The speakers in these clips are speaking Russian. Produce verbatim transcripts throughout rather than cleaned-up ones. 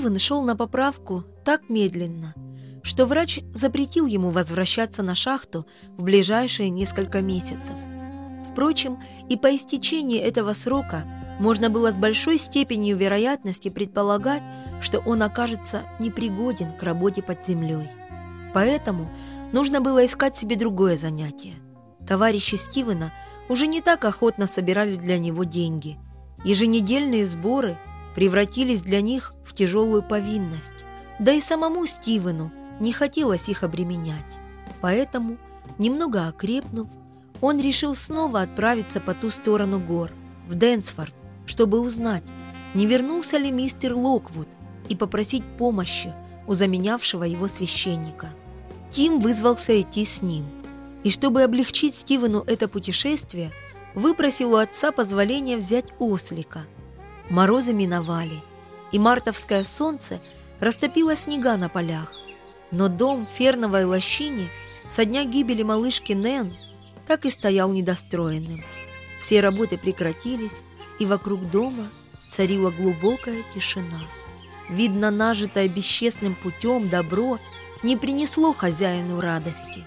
Стивен шел на поправку так медленно, что врач запретил ему возвращаться на шахту в ближайшие несколько месяцев. Впрочем, и по истечении этого срока можно было с большой степенью вероятности предполагать, что он окажется непригоден к работе под землей. Поэтому нужно было искать себе другое занятие. Товарищи Стивена уже не так охотно собирали для него деньги. Еженедельные сборы превратились для них в тяжелую повинность. Да и самому Стивену не хотелось их обременять. Поэтому, немного окрепнув, он решил снова отправиться по ту сторону гор, в Дэнсфорд, чтобы узнать, не вернулся ли мистер Локвуд, и попросить помощи у заменявшего его священника. Тим вызвался идти с ним, и чтобы облегчить Стивену это путешествие, выпросил у отца позволения взять ослика. Морозы миновали, и мартовское солнце растопило снега на полях, но дом в Ферновой лощине со дня гибели малышки Нэн так и стоял недостроенным. Все работы прекратились, и вокруг дома царила глубокая тишина. Видно, нажитое бесчестным путем добро не принесло хозяину радости.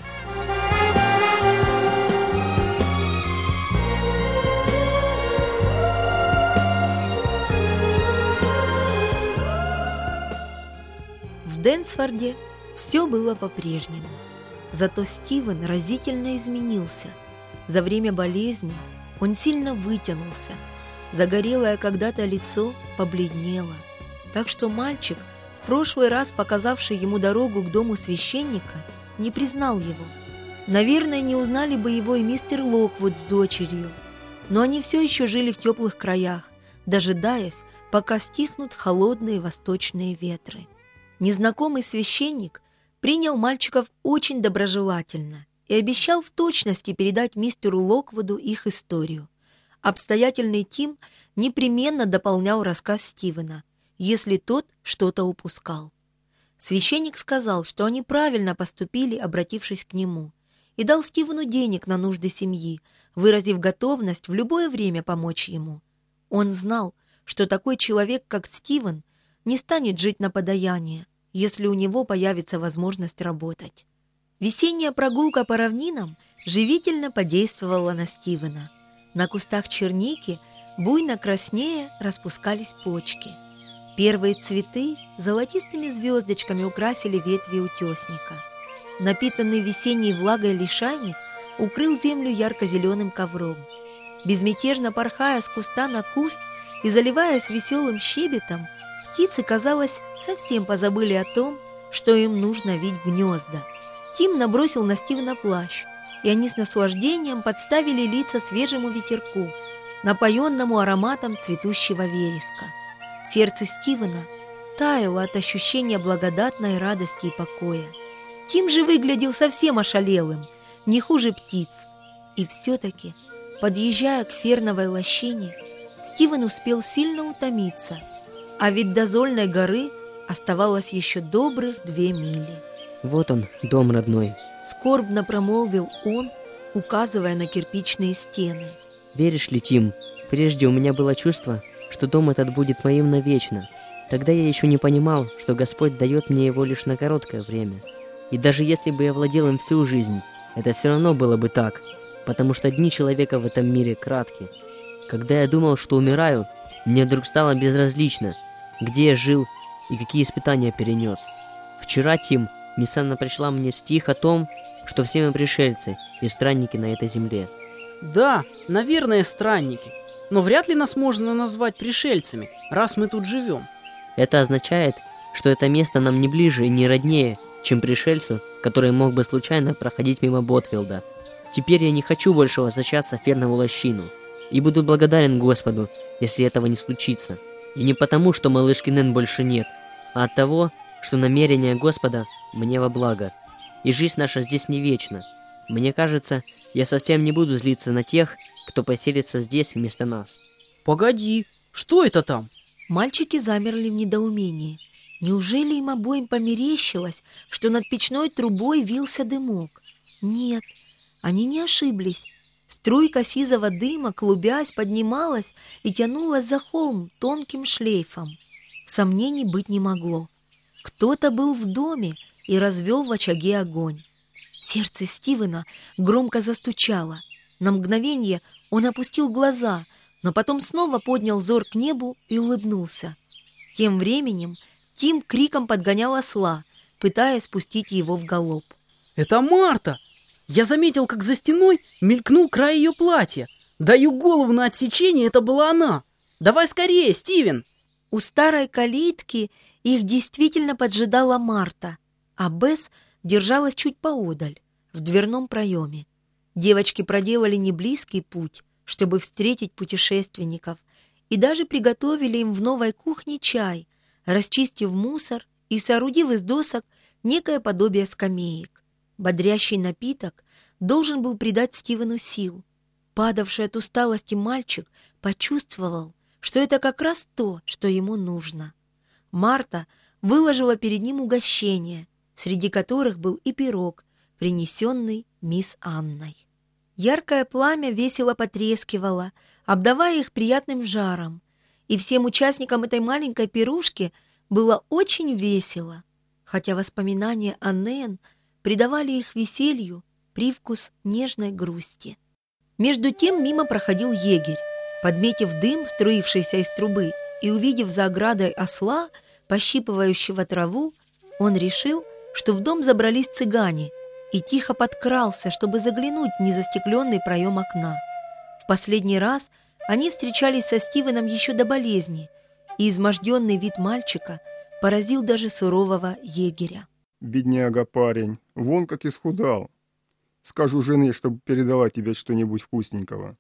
В Дэнсфорде все было по-прежнему. Зато Стивен разительно изменился. За время болезни он сильно вытянулся. Загорелое когда-то лицо побледнело. Так что мальчик, в прошлый раз показавший ему дорогу к дому священника, не признал его. Наверное, не узнали бы его и мистер Локвуд с дочерью. Но они все еще жили в теплых краях, дожидаясь, пока стихнут холодные восточные ветры. Незнакомый священник принял мальчиков очень доброжелательно и обещал в точности передать мистеру Локвуду их историю. Обстоятельный Тим непременно дополнял рассказ Стивена, если тот что-то упускал. Священник сказал, что они правильно поступили, обратившись к нему, и дал Стивену денег на нужды семьи, выразив готовность в любое время помочь ему. Он знал, что такой человек, как Стивен, не станет жить на подаяние, если у него появится возможность работать. Весенняя прогулка по равнинам живительно подействовала на Стивена. На кустах черники буйно краснея распускались почки. Первые цветы золотистыми звездочками украсили ветви утесника. Напитанный весенней влагой лишайник укрыл землю ярко-зеленым ковром. Безмятежно порхая с куста на куст и заливаясь веселым щебетом, птицы, казалось, совсем позабыли о том, что им нужно вить гнезда. Тим набросил на Стивена плащ, и они с наслаждением подставили лица свежему ветерку, напоенному ароматом цветущего вереска. Сердце Стивена таяло от ощущения благодатной радости и покоя. Тим же выглядел совсем ошалелым, не хуже птиц. И все-таки, подъезжая к Ферновой лощине, Стивен успел сильно утомиться, а ведь до Зольной горы оставалось еще добрых две мили. «Вот он, дом родной», — скорбно промолвил он, указывая на кирпичные стены. «Веришь ли, Тим, прежде у меня было чувство, что дом этот будет моим навечно. Тогда я еще не понимал, что Господь дает мне его лишь на короткое время. И даже если бы я владел им всю жизнь, это все равно было бы так, потому что дни человека в этом мире кратки. Когда я думал, что умираю, мне вдруг стало безразлично, где я жил и какие испытания перенес. Вчера, Тим, несомненно пришла мне стих о том, что все мы пришельцы и странники на этой земле». «Да, наверное, странники. Но вряд ли нас можно назвать пришельцами, раз мы тут живем». «Это означает, что это место нам не ближе и не роднее, чем пришельцу, который мог бы случайно проходить мимо Ботфилда. Теперь я не хочу больше возвращаться в Фернову лощину, и буду благодарен Господу, если этого не случится. И не потому, что малышки Нэн больше нет, а от того, что намерение Господа мне во благо. И жизнь наша здесь не вечна. Мне кажется, я совсем не буду злиться на тех, кто поселится здесь вместо нас». «Погоди, что это там?» Мальчики замерли в недоумении. Неужели им обоим померещилось, что над печной трубой вился дымок? Нет, они не ошиблись. Струйка сизого дыма, клубясь, поднималась и тянулась за холм тонким шлейфом. Сомнений быть не могло. Кто-то был в доме и развел в очаге огонь. Сердце Стивена громко застучало. На мгновение он опустил глаза, но потом снова поднял взор к небу и улыбнулся. Тем временем Тим криком подгонял осла, пытаясь спустить его в галоп. «Это Марта! Я заметил, как за стеной мелькнул край ее платья. Даю голову на отсечение, это была она! Давай скорее, Стивен!» У старой калитки их действительно поджидала Марта, а Бесс держалась чуть поодаль, в дверном проеме. Девочки проделали неблизкий путь, чтобы встретить путешественников, и даже приготовили им в новой кухне чай, расчистив мусор и соорудив из досок некое подобие скамеек. Бодрящий напиток должен был придать Стивену сил. Падавший от усталости мальчик почувствовал, что это как раз то, что ему нужно. Марта выложила перед ним угощения, среди которых был и пирог, принесенный мисс Анной. Яркое пламя весело потрескивало, обдавая их приятным жаром, и всем участникам этой маленькой пирушки было очень весело, хотя воспоминания о Нэн придавали их веселью привкус нежной грусти. Между тем мимо проходил егерь. Подметив дым, струившийся из трубы, и увидев за оградой осла, пощипывающего траву, он решил, что в дом забрались цыгане, и тихо подкрался, чтобы заглянуть в незастекленный проем окна. В последний раз они встречались со Стивеном еще до болезни, и изможденный вид мальчика поразил даже сурового егеря. «Бедняга парень, вон как исхудал. Скажу жене, чтобы передала тебе что-нибудь вкусненького.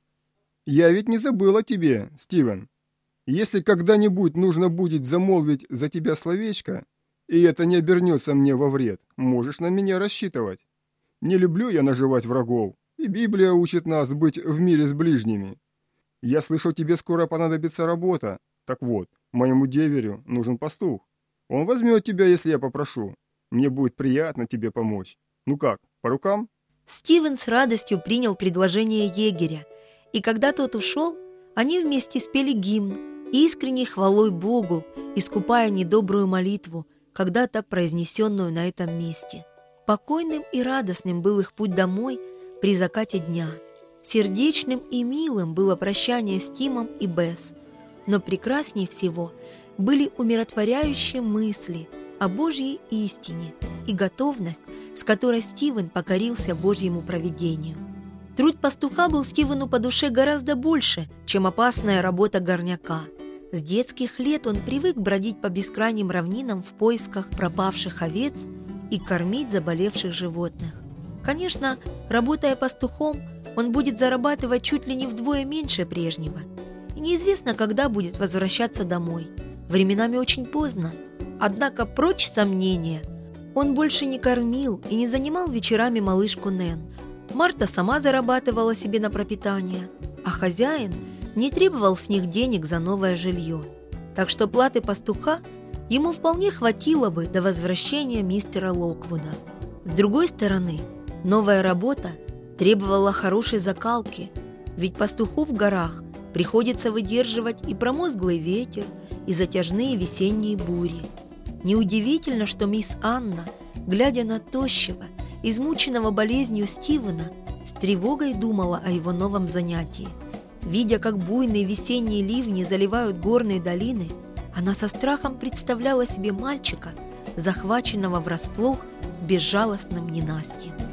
Я ведь не забыл о тебе, Стивен. Если когда-нибудь нужно будет замолвить за тебя словечко, и это не обернется мне во вред, можешь на меня рассчитывать. Не люблю я наживать врагов, и Библия учит нас быть в мире с ближними. Я слышал, тебе скоро понадобится работа. Так вот, моему деверю нужен пастух. Он возьмет тебя, если я попрошу. Мне будет приятно тебе помочь. Ну как, по рукам?» Стивен с радостью принял предложение егеря, и когда тот ушел, они вместе спели гимн, искренней хвалой Богу, искупая недобрую молитву, когда-то произнесенную на этом месте. Покойным и радостным был их путь домой при закате дня. Сердечным и милым было прощание с Тимом и Бесс, но прекрасней всего были умиротворяющие мысли о Божьей истине и готовность, с которой Стивен покорился Божьему провидению. Труд пастуха был Стивену по душе гораздо больше, чем опасная работа горняка. С детских лет он привык бродить по бескрайним равнинам в поисках пропавших овец и кормить заболевших животных. Конечно, работая пастухом, он будет зарабатывать чуть ли не вдвое меньше прежнего. И неизвестно, когда будет возвращаться домой. Временами очень поздно. Однако, прочь сомнения, он больше не кормил и не занимал вечерами малышку Нэн. Марта сама зарабатывала себе на пропитание, а хозяин не требовал с них денег за новое жилье. Так что платы пастуха ему вполне хватило бы до возвращения мистера Локвуда. С другой стороны, новая работа требовала хорошей закалки, ведь пастуху в горах приходится выдерживать и промозглый ветер, и затяжные весенние бури. Неудивительно, что мисс Анна, глядя на тощего, измученного болезнью Стивена, с тревогой думала о его новом занятии. Видя, как буйные весенние ливни заливают горные долины, она со страхом представляла себе мальчика, захваченного врасплох безжалостным ненастьем.